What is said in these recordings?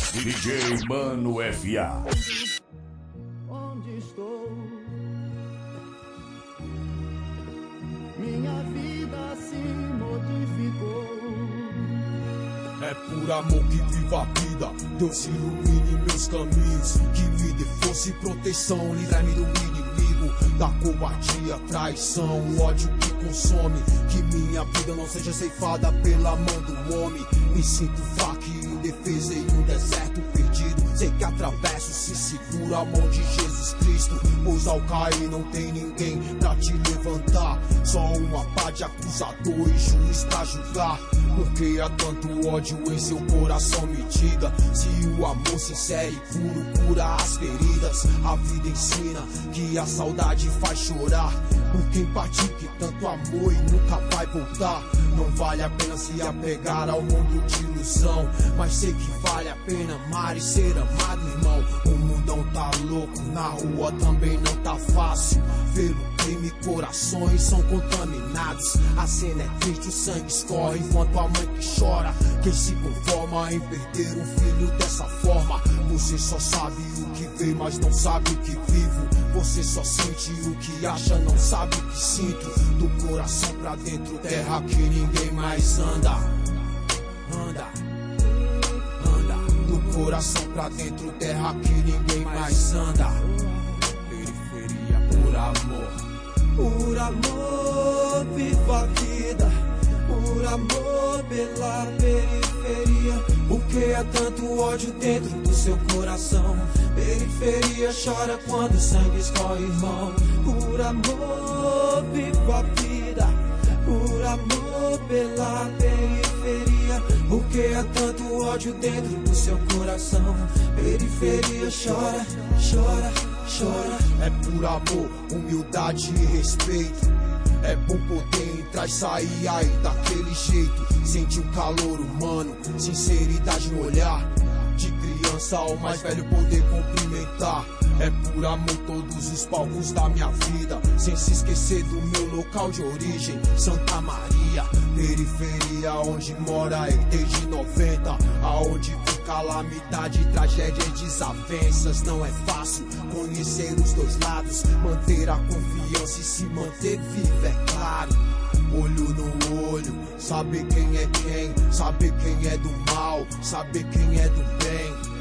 DJ Mano F.A. Onde estou? Minha vida se modificou. É por amor que vivo a vida, Deus ilumine meus caminhos, que me dê força e proteção, livra-me do inimigo, da covardia, traição, o ódio que consome, que minha vida não seja ceifada pela mão do homem. Me sinto fraco e indefesa em um deserto perdido, sei que atravesso se seguro a mão de Jesus Cristo, pois ao cair não tem ninguém pra te levantar, só uma pá de acusador e juiz pra julgar. Porque há tanto ódio em seu coração, me diga se o amor sincero e puro cura as feridas. A vida ensina que a saudade faz chorar, por quem partiu que tanto amor e nunca vai voltar. Não vale a pena se apegar ao mundo de ilusão, mas sei que vale a pena amar e ser amado, irmão. O mundão tá louco, na rua também não tá fácil. Pelo crime, corações são contaminados. A cena é triste, o sangue escorre enquanto a mãe que chora. Quem se conforma em perder um filho dessa forma? Você só sabe o que vê, mas não sabe o que vivo. Você só sente o que acha, não sabe o que sinto. Do coração pra dentro, terra que ninguém mais anda. Anda, anda. Do coração pra dentro, terra que ninguém mais anda. Periferia por amor. Por amor vivo a vida, por amor pela periferia. Porque há tanto ódio dentro do seu coração. Periferia chora quando o sangue escorre, irmão. Por amor vivo a vida, por amor pela periferia. Porque há tanto ódio dentro do seu coração. Periferia chora, chora, chora. É por amor, humildade e respeito. É bom poder entrar e sair aí daquele jeito. Sentir o calor humano, sinceridade no olhar. De criança ao mais velho poder cumprimentar. É por amor todos os palcos da minha vida, sem se esquecer do meu local de origem, Santa Maria. Periferia onde mora desde 90, aonde vi calamidade, tragédia e desavenças. Não é fácil conhecer os dois lados, manter a confiança e se manter vivo, é claro. Olho no olho, saber quem é quem, saber quem é do mal, saber quem é do bem.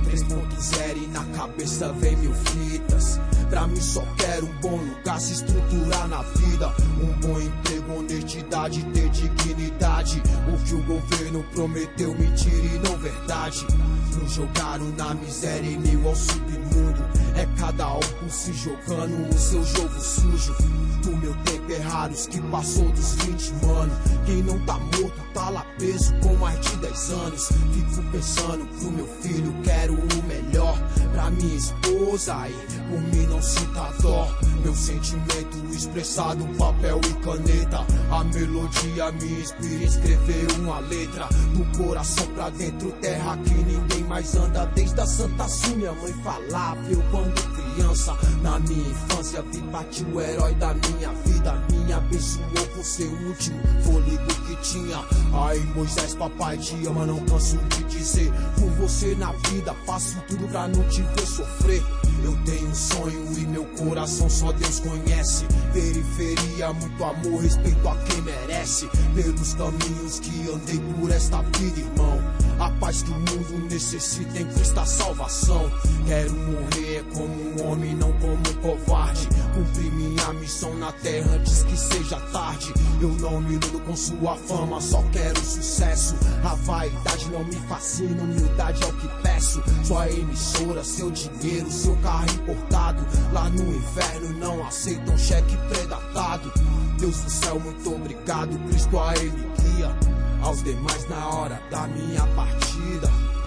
3.0 e na cabeça vem mil fitas. Pra mim só quero um bom lugar, se estruturar na vida. Um bom emprego, honestidade, ter dignidade. O que o governo prometeu, mentira e não verdade. Nos jogaram na miséria e meio ao submundo. É cada um por si jogando o seu jogo sujo. Do meu tempo é raros que passou dos 20, mano. Quem não tá morto tá lá preso com mais de 10 anos. Fico pensando pro meu filho, quero o melhor pra minha esposa e por mim não sinta dó. Meu sentimento expressado, papel e caneta. A melodia me inspira a escrever uma letra. Do coração pra dentro, terra que ninguém mais anda. Desde a Santa Sul minha mãe falava, eu quando criança. Na minha infância vi partir o herói da minha vida. Me abençoou por ser o último fôlego que tinha. Ai Moisés, papai te ama, não canso de dizer. Por você na vida, faço tudo pra não te ver sofrer. Eu tenho um sonho e meu coração só Deus conhece. Periferia, muito amor, respeito a quem merece. Pelos caminhos que andei por esta vida, irmão. A paz que o mundo necessita em Cristo a salvação. Quero morrer como um homem, não como um covarde. Cumprir minha missão na terra antes que seja tarde. Eu não me iludo com sua fama, só quero sucesso. A vaidade não me fascina, humildade é o que peço. Sua emissora, seu dinheiro, seu carro importado. Lá no inferno não aceitam cheque predatado. Deus do céu, muito obrigado, Cristo a ele guia. Aos demais na hora da minha partida.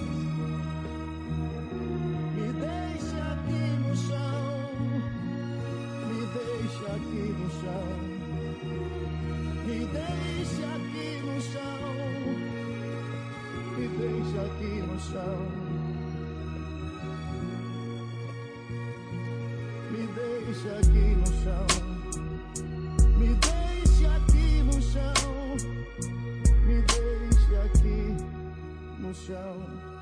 Me deixa aqui no chão, me deixa aqui no chão, me deixa aqui no chão, me deixa aqui no chão, me deixa aqui no chão, me deixa aqui no chão. Me deixa aqui no chão.